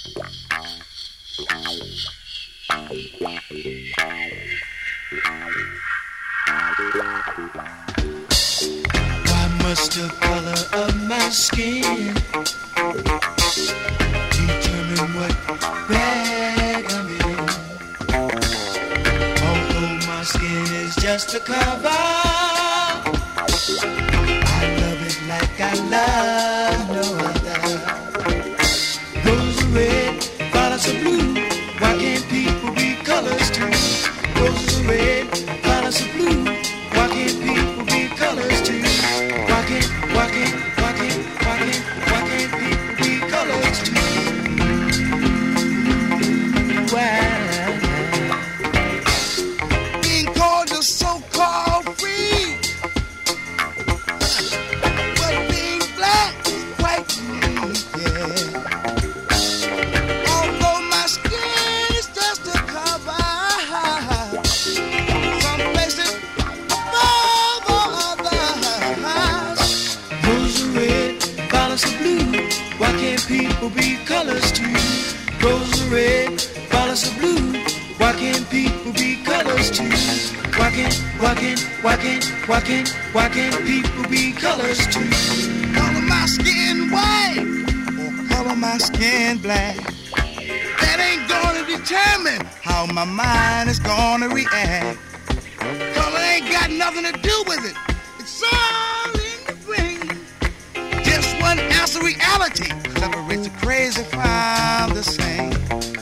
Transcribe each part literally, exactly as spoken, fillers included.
Why must the color of my skin determine what bag I'm in? Although my skin is just a cover, I love it like I love no other. Roses are red, violets are blue. Why can't people be colors too? Roses are red, violets are blue. Why can't people be colors too? Why can't, why can't, why can't, why can't, why can't people be colors too? Why? Being called the so-called free, but being black is quite unique, yeah. Although my skin is just a cover, some places above others. Roses are red, violets are blue. Why can't people be colors too? Roses are red, violets are blue. Why can't people be colors too? Why can't, why can't, why can't, why can't, why can't people be colors too? Color my skin white or color my skin black. That ain't gonna determine how my mind is gonna react. Color ain't got nothing to do with it. It's all in the brain. Just one ounce of reality separates the crazy from the sane.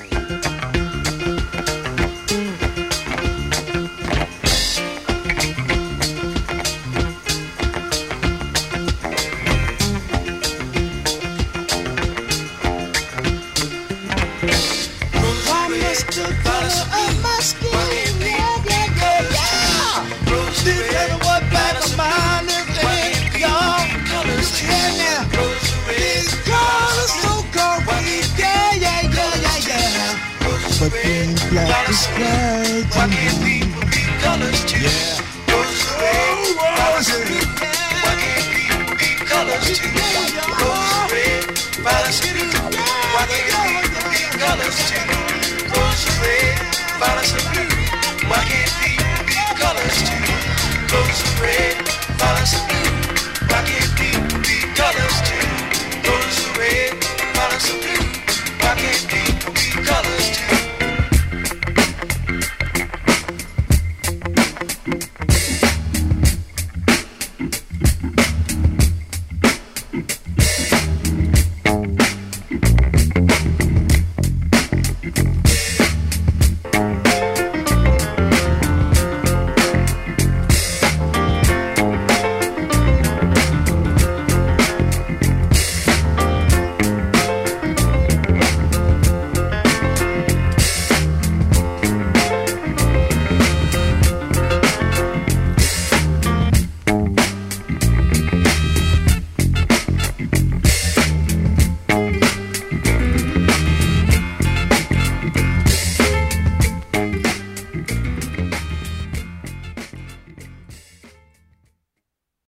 Why must the color of my skin? Why can't people be colors too? Roses are red, What back violets of are mine blue. is Why in, can't people y'all? be colors too? Yeah, now. Roses are red, These colors so called free. Yeah, yeah, yeah, yeah, yeah. But being black is quite why can't unique. people be colors too? Roses are red, violets are blue. Why can't people be colors too? Roses are red, violets are blue. Why can't people be colors too? Roses are red, violets are blue. Why can't people be colors too? Roses are red, violets are blue.